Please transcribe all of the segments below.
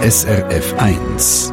SRF 1.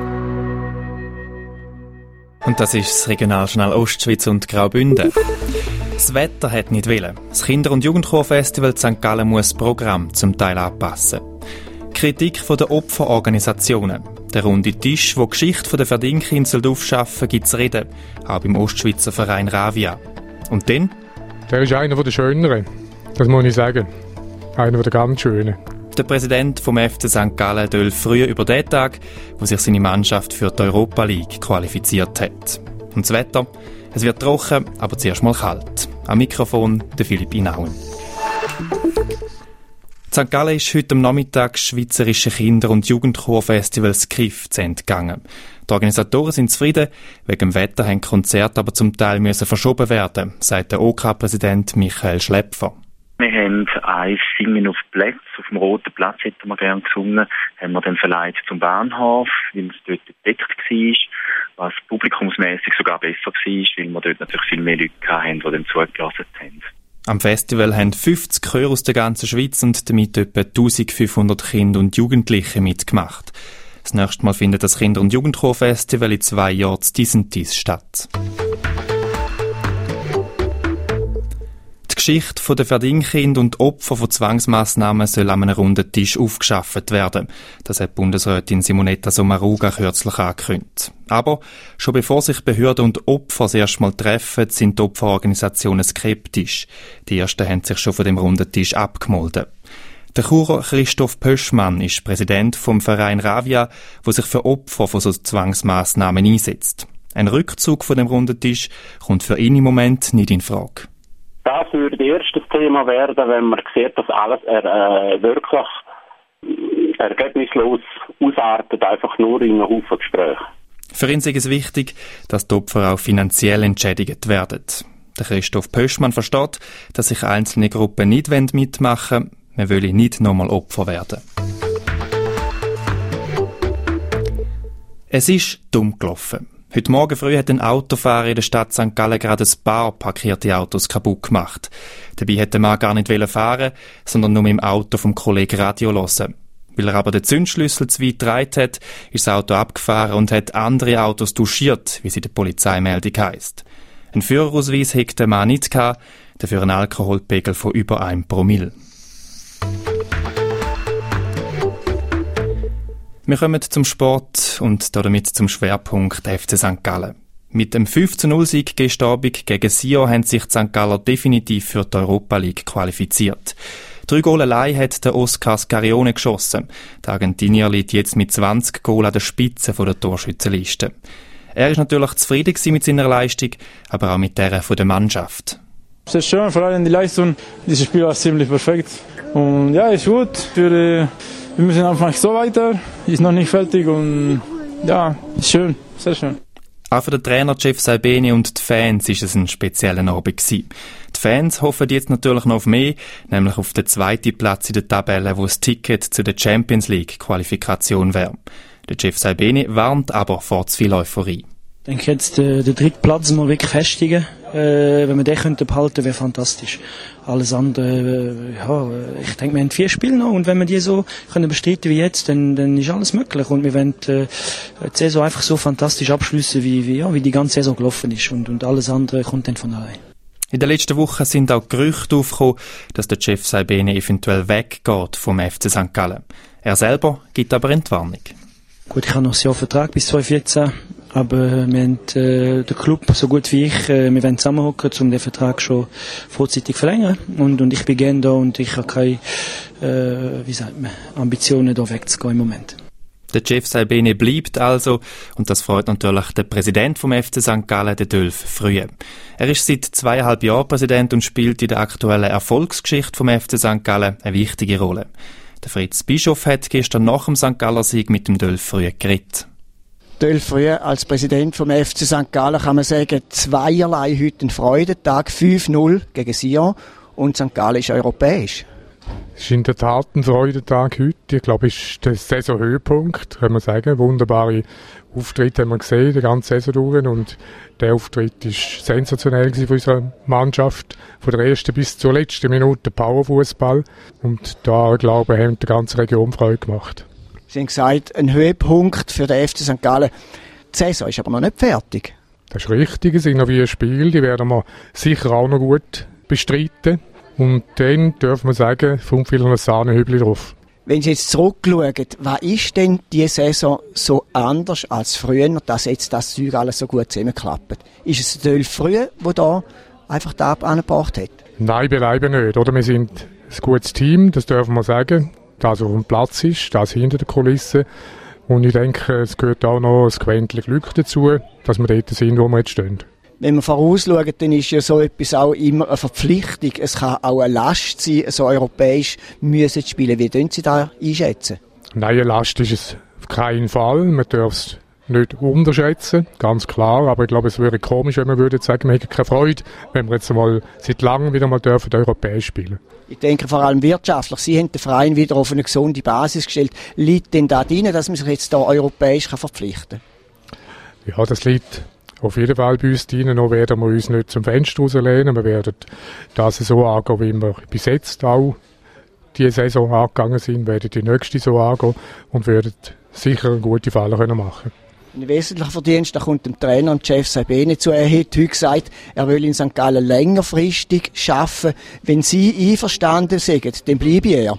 Und das ist das Regionaljournal Ostschweiz und Graubünden. Das Wetter hat nicht wollen. Das Kinder- und Jugendchorfestival St. Gallen muss das Programm zum Teil anpassen. Kritik von den Opferorganisationen. Der runde Tisch, der die Geschichte der Verdinkinsel aufschaffen, gibt es reden, auch beim Ostschweizer Verein Ravia. Und dann? Der ist einer der Schöneren, das muss ich sagen. Einer der ganz Schönen. Der Präsident vom FC St. Gallen dölf früher über den Tag, wo sich seine Mannschaft für die Europa League qualifiziert hat. Und das Wetter? Es wird trocken, aber zuerst mal kalt. Am Mikrofon der Philipp Inauen. St. Gallen ist heute am Nachmittag das Schweizerische Kinder- und Jugendchorfestival SCRIF zu Ende gegangen. Die Organisatoren sind zufrieden, wegen dem Wetter haben Konzerte aber zum Teil müssen verschoben werden, sagt der OK-Präsident Michael Schläpfer. Wir haben ein Singen auf Platz, auf dem Roten Platz hätten wir gerne gesungen, haben wir dann verleiht zum Bahnhof, weil es dort bedeckt war, was publikumsmässig sogar besser war, weil wir dort natürlich viel mehr Leute hatten, die dann zugelassen haben. Am Festival haben 50 Chöre aus der ganzen Schweiz und damit etwa 1500 Kinder und Jugendliche mitgemacht. Das nächste Mal findet das Kinder- und Jugendchorfestival in 2 Jahren in Disentis statt. Die Geschichte der Verdinkinder und Opfer von Zwangsmassnahmen soll an einem runden Tisch aufgeschafft werden. Das hat Bundesrätin Simonetta Sommaruga kürzlich angekündigt. Aber schon bevor sich Behörden und Opfer das erste Mal treffen, sind die Opferorganisationen skeptisch. Die ersten haben sich schon von dem runden Tisch abgemolden. Der Churer Christoph Pöschmann ist Präsident vom Verein Ravia, der sich für Opfer von so Zwangsmassnahmen einsetzt. Ein Rückzug von dem runden Tisch kommt für ihn im Moment nicht in Frage. Das würde das erste Thema werden, wenn man sieht, dass alles wirklich ergebnislos ausartet, einfach nur in einem Haufen Gespräche. Für ihn ist es wichtig, dass die Opfer auch finanziell entschädigt werden. Der Christoph Pöschmann versteht, dass sich einzelne Gruppen nicht mitmachen wollen. Man will nicht nochmal Opfer werden. Es ist dumm gelaufen. Heute Morgen früh hat ein Autofahrer in der Stadt St. Gallen gerade ein paar parkierte Autos kaputt gemacht. Dabei hätte der Mann gar nicht fahren, sondern nur im Auto vom Kollegen Radio hören. Weil er aber den Zündschlüssel zu weit gedreht hat, ist das Auto abgefahren und hat andere Autos touchiert, wie es in der Polizeimeldung heisst. Ein Führerausweis hatte der Mann nicht gehabt, dafür einen Alkoholpegel von über 1 Promille. Wir kommen zum Sport und damit zum Schwerpunkt FC St. Gallen. Mit dem 5:0-Sieg gestern Abend gegen Sion haben sich die St. Galler definitiv für die Europa League qualifiziert. 3 Goal allein hat der Oscar Scarione geschossen. Der Argentinier liegt jetzt mit 20 Goal an der Spitze der Torschützenliste. Er ist natürlich zufrieden mit seiner Leistung, aber auch mit der von der Mannschaft. Es ist schön, vor allem die Leistung. Dieses Spiel war ziemlich perfekt. Und ja, ist gut. Wir müssen einfach so weiter. Ist noch nicht fertig und ja, ist schön, sehr schön. Auch für den Trainer Jeff Saibeni und die Fans ist es ein spezieller Abend gewesen. Die Fans hoffen jetzt natürlich noch auf mehr, nämlich auf den 2. Platz in der Tabelle, wo das Ticket zu der Champions League Qualifikation wäre. Der Jeff Saibeni warnt aber vor zu viel Euphorie. Ich denke jetzt, den 3. Platz mal wirklich festigen. Wenn wir den behalten könnten, wäre fantastisch. Alles andere, ich denke, wir haben 4 Spiele noch und wenn wir die so können bestreiten wie jetzt, dann ist alles möglich und wir wollen die Saison einfach so fantastisch abschliessen, wie die ganze Saison gelaufen ist und alles andere kommt dann von allein. In den letzten Wochen sind auch Gerüchte aufgekommen, dass der Jeff Saibeni eventuell weggeht vom FC St. Gallen. Er selber gibt aber Entwarnung. Gut, ich habe noch ein Jahr Vertrag bis 2014, aber wir haben der Club, so gut wie ich, wir wollen zusammenhocken, um den Vertrag schon vorzeitig verlängern. Und ich bin gerne da und ich habe keine Ambitionen, da wegzugehen im Moment. Der Jeff Saibeni bleibt also und das freut natürlich den Präsident vom FC St. Gallen, den Dölf Frühe. Er ist seit 2,5 Jahren Präsident und spielt in der aktuellen Erfolgsgeschichte vom FC St. Gallen eine wichtige Rolle. Der Fritz Bischof hat gestern nach dem St. Galler Sieg mit dem Dölf Frühe geredet. Dölf Frühe als Präsident vom FC St. Gallen kann man sagen, zweierlei heute ein Freudentag, 5-0 gegen Sion und St. Gallen ist europäisch. Es ist in der Tat ein Freudentag heute. Ich glaube, es ist der Saisonhöhepunkt, kann man sagen. Wunderbare Auftritte haben wir gesehen, die ganze Saison durch. Und der Auftritt ist sensationell von unserer Mannschaft. Von der ersten bis zur letzten Minute Powerfußball. Und da, glaube ich, haben die ganze Region Freude gemacht. Sie haben gesagt, ein Höhepunkt für den FC St. Gallen. Die Saison ist aber noch nicht fertig. Das ist richtig, es sind noch 4 Spiele, die werden wir sicher auch noch gut bestreiten. Und dann dürfen wir sagen, 5 wieder ein Sahnehübli drauf. Wenn Sie jetzt zurückschauen, was ist denn diese Saison so anders als früher, dass jetzt das Zeug alles so gut zusammenklappt? Ist es der 12 früher, der da einfach da angebracht hat? Nein, beileibe nicht. Oder? Wir sind ein gutes Team, das dürfen wir sagen. Das auf dem Platz ist, das hinter der Kulisse. Und ich denke, es gehört auch noch ein Quäntchen Glück dazu, dass wir dort sind, wo wir jetzt stehen. Wenn wir vorausschauen, dann ist ja so etwas auch immer eine Verpflichtung. Es kann auch eine Last sein, so europäisch müssen zu spielen. Wie können Sie das einschätzen? Nein, eine Last ist es auf keinen Fall. Man darf es nicht unterschätzen, ganz klar. Aber ich glaube, es wäre komisch, wenn man würde sagen, wir hätten keine Freude, wenn wir jetzt mal seit langem wieder mal dürfen europäisch spielen. Ich denke vor allem wirtschaftlich. Sie haben den Verein wieder auf eine gesunde Basis gestellt. Liegt denn da drin, dass man sich jetzt da europäisch verpflichten kann? Ja, das liegt auf jeden Fall bei uns drin. Noch werden wir uns nicht zum Fenster rauslehnen. Wir werden das so angehen, wie wir bis jetzt auch die Saison angegangen sind, werden die nächste so angehen und werden sicher eine gute Falle machen können. Ein wesentlicher Verdienst, da kommt dem Trainer und Chef Sabine zu. Er hat heute gesagt, er will in St. Gallen längerfristig arbeiten. Wenn Sie einverstanden sind, dann bleibe er.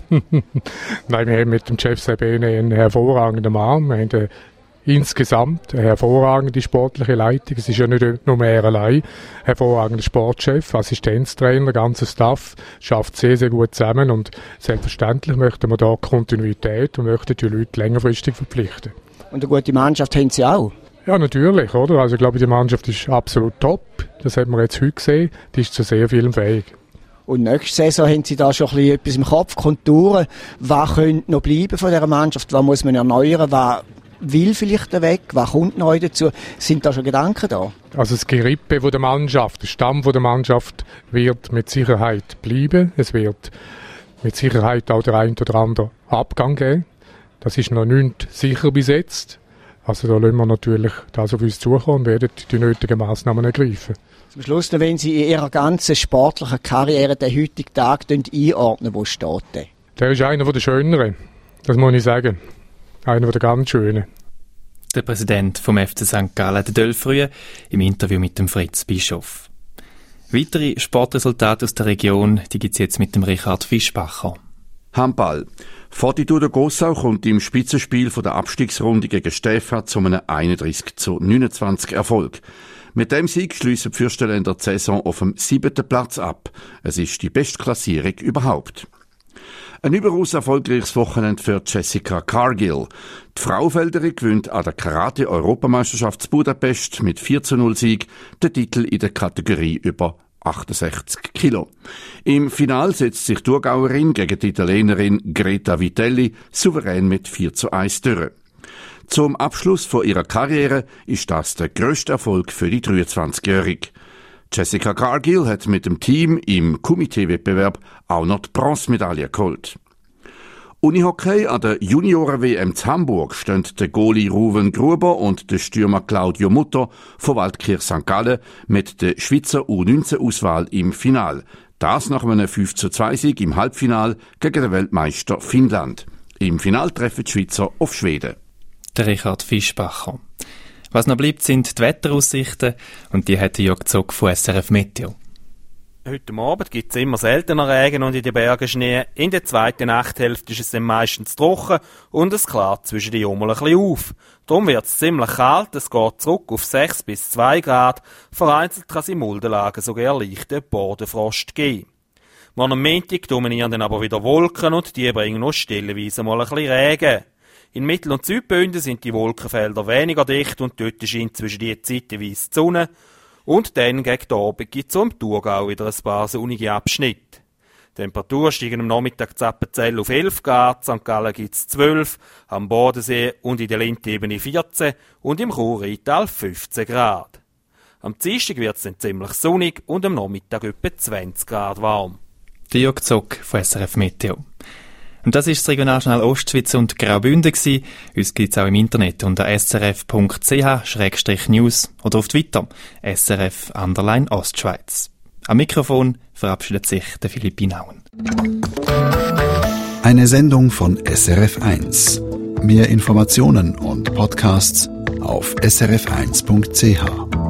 Nein, wir haben mit dem Chef Sabine einen hervorragenden Mann. Wir haben insgesamt eine hervorragende sportliche Leitung. Es ist ja nicht nur er allein. Hervorragender Sportchef, Assistenztrainer, ganzer Staff, schafft sehr, sehr gut zusammen. Und selbstverständlich möchten wir da Kontinuität und möchten die Leute längerfristig verpflichten. Und eine gute Mannschaft haben Sie auch? Ja, natürlich, oder? Also ich glaube, die Mannschaft ist absolut top. Das hat man jetzt heute gesehen. Die ist zu sehr vielem fähig. Und nächste Saison haben Sie da schon ein bisschen etwas im Kopf, Konturen. Was könnte noch bleiben von dieser Mannschaft? Was muss man erneuern? Was will vielleicht weg? Was kommt neu dazu? Sind da schon Gedanken da? Also das Gerippe der Mannschaft, der Stamm der Mannschaft wird mit Sicherheit bleiben. Es wird mit Sicherheit auch der ein oder andere Abgang geben. Das ist noch nicht sicher bis jetzt. Also da lassen wir natürlich das auf uns zukommen und werden die nötigen Massnahmen ergreifen. Zum Schluss, wenn Sie in Ihrer ganzen sportlichen Karriere den heutigen Tag einordnen, wo steht der? Der ist einer der schöneren, das muss ich sagen. Einer der ganz schönen. Der Präsident vom FC St. Gallen, der Dölfrühe, im Interview mit dem Fritz Bischof. Weitere Sportresultate aus der Region, die gibt's jetzt mit dem Richard Fischbacher. Handball. Fortitudo Gossau kommt im Spitzenspiel von der Abstiegsrunde gegen Stäfa zu einem 31:29 Erfolg. Mit dem Sieg schliessen die Fürstenländer die Saison auf dem 7. Platz ab. Es ist die Bestklassierung überhaupt. Ein überaus erfolgreiches Wochenende für Jessica Cargill. Die Frauenfelderin gewinnt an der Karate-Europameisterschaft Budapest mit 4:0 Sieg den Titel in der Kategorie über 68 Kilo. Im Final setzt sich die Thurgauerin gegen die Italienerin Greta Vitelli souverän mit 4:1 durch. Zum Abschluss von ihrer Karriere ist das der grösste Erfolg für die 23-Jährige. Jessica Cargill hat mit dem Team im Kumite-Wettbewerb auch noch die Bronzemedaille geholt. Unihockey an der Junioren-WM in Hamburg stehen der Goalie Ruven Gruber und der Stürmer Claudio Mutter von Waldkirch St. Gallen mit der Schweizer U19-Auswahl im Final. Das nach einem 5:2 Sieg im Halbfinal gegen den Weltmeister Finnland. Im Final treffen die Schweizer auf Schweden. Der Richard Fischbacher. Was noch bleibt, sind die Wetteraussichten und die hat Jörg Zock von SRF Meteo. Heute Abend gibt es immer seltener Regen und in den Bergen Schnee. In der zweiten Nachthälfte ist es dann meistens trocken und es klart zwischen den Jummel ein bisschen auf. Darum wird es ziemlich kalt, es geht zurück auf 6 bis 2 Grad. Vereinzelt kann es in Muldenlagen sogar leichten Bodenfrost geben. Morgen am Montag dominieren dann aber wieder Wolken und die bringen noch stellenweise mal ein bisschen Regen. In Mittel- und Südbünden sind die Wolkenfelder weniger dicht und dort scheint zwischen die zeitweise die Sonne. Und dann gegen den Abend gibt es im Thurgau wieder ein paar sonnige Abschnitte. Die Temperaturen steigen am Nachmittag zu Appenzell auf 11 Grad, St. Gallen gibt es 12, am Bodensee und in der Lindebene 14 und im Chur-Rheintal 15 Grad. Am Dienstag wird es dann ziemlich sonnig und am Nachmittag etwa 20 Grad warm. Der Jörg Zock von SRF Meteo. Und das ist das Regionaljournal Ostschweiz und Graubünden gewesen. Uns gibt's auch im Internet unter srf.ch/news oder auf Twitter srf_Ostschweiz. Am Mikrofon verabschiedet sich der Philipp Inauen. Eine Sendung von SRF 1. Mehr Informationen und Podcasts auf srf1.ch.